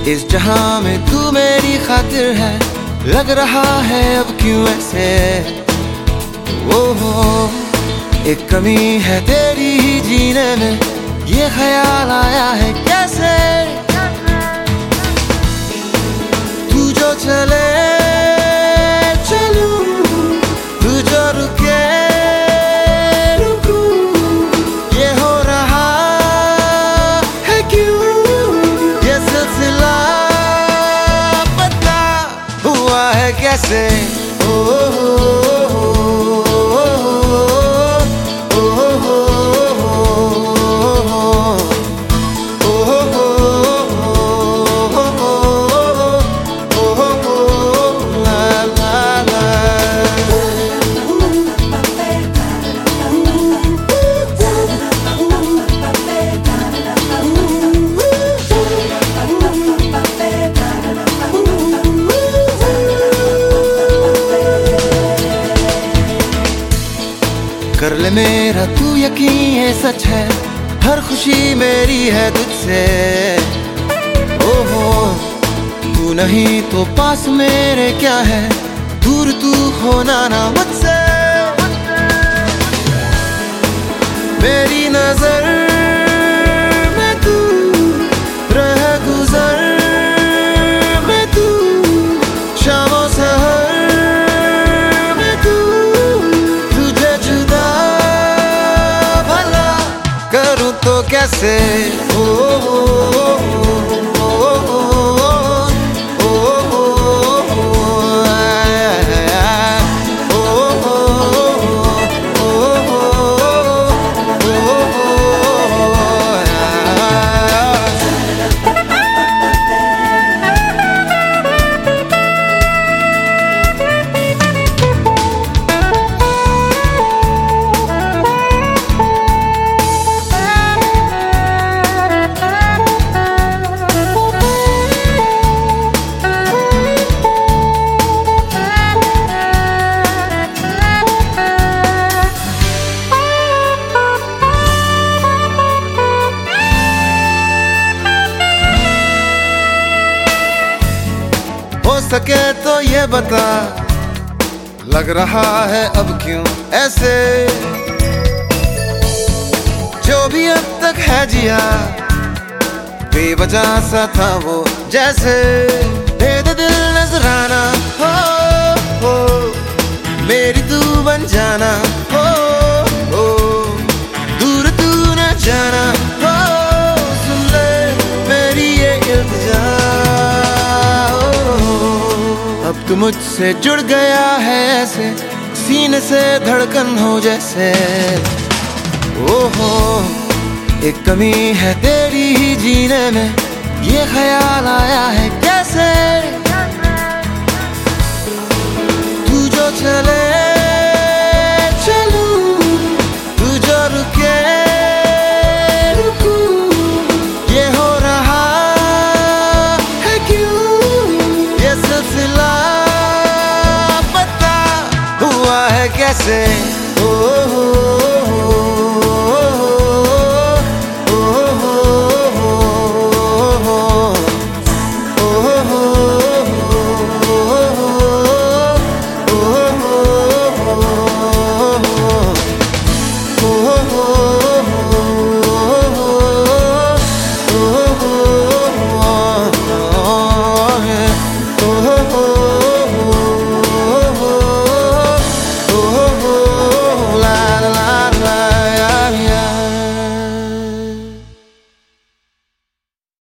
इस जहां में तू मेरी खातिर है, लग रहा है अब क्यों ऐसे। ओहो एक कमी है तेरी ही जीने में, ये ख्याल आया है कैसे। तू जो चले चलूं, तू जो रुके रुकूं, ये हो रहा है क्यों, ये सिलसिला पता हुआ है कैसे। कर ले मेरा तू यकीन, ये सच है, हर खुशी मेरी है तुझसे। ओहो तू नहीं तो पास मेरे क्या है, दूर तू होना ना मुझसे। मेरी नजर में तू रह गुजर में तू, शामों सहर तो कैसे। हो सके तो ये बता, लग रहा है अब क्यों ऐसे। जो भी अब तक है जिया, बेवजह सा था वो जैसे। दे दे दिल नजराना हो, मेरी तू बन जाना हो, दूर तू न जाना हो। सुन ले मेरी ये इल्तिजा, अब तू मुझसे जुड़ गया है ऐसे, सीने से धड़कन हो जैसे। ओहो एक कमी है तेरी ही जीने में, ये ख्याल आया है कैसे। तू जो चले चलूं, तू जो रुके रुकूं, ये हो रहा है क्यों, ये सिलसिला कैसे।